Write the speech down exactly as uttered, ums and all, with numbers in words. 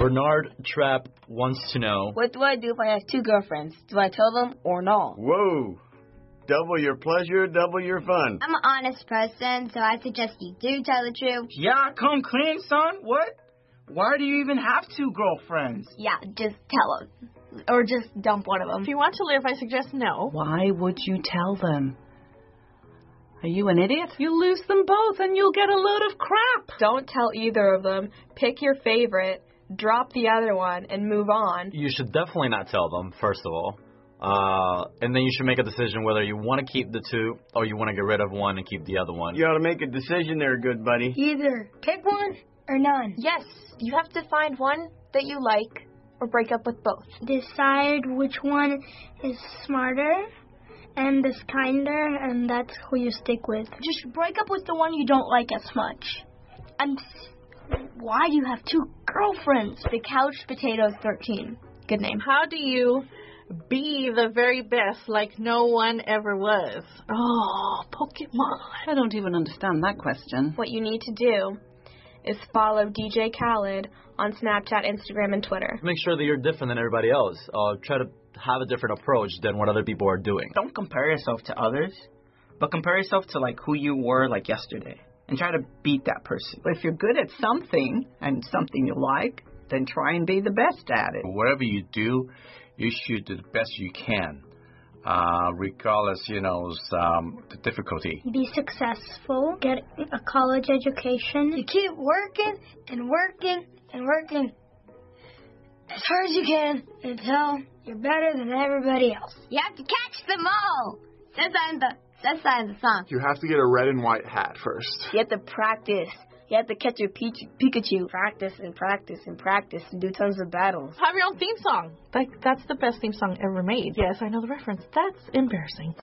Bernard Trapp wants to know, what do I do if I have two girlfriends? Do I tell them or no? Whoa. Double your pleasure, double your fun. I'm an honest person, so I suggest you do tell the truth. Yeah, come clean, son. What? Why do you even have two girlfriends? Yeah, just tell them. Or just dump one of them. If you want to live, I suggest no. Why would you tell them? Are you an idiot? You lose them both and you'll get a load of crap. Don't tell either of them. Pick your favorite, drop the other one, and move on. you should definitely not tell them, first of all. Uh, and then you should make a decision whether you want to keep the two or you want to get rid of one and keep the other one. You ought to make a decision there, good buddy. Either pick one or none. Yes, you have to find one that you like or break up with both. Decide which one is smarter and is kinder, and that's who you stick with. Just break up with the one you don't like as much. And why do you have two girlfriends? The Couch Potatoes thirteen. Good name. How do you be the very best like no one ever was? Oh, Pokemon. I don't even understand that question. What you need to do is follow D J Khaled on Snapchat, Instagram, and Twitter. Make sure that you're different than everybody else. Uh, try to have a different approach than what other people are doing. Don't compare yourself to others, but compare yourself to like who you were like yesterday and try to beat that person. If you're good at something and something you like, then try and be the best at it. Whatever you do, you should do the best you can, uh, regardless, you know, um, the difficulty. Be successful, get a college education. You keep working and working and working as hard as you can until you're better than everybody else. You have to catch them all. Says that in the, says that in the song. You have to get a red and white hat first. You have to practice. You have to catch your Pikachu. Pikachu. Practice and practice and practice and do tons of battles. Have your own theme song. Like, that's the best theme song ever made. Yes, I know the reference. That's embarrassing.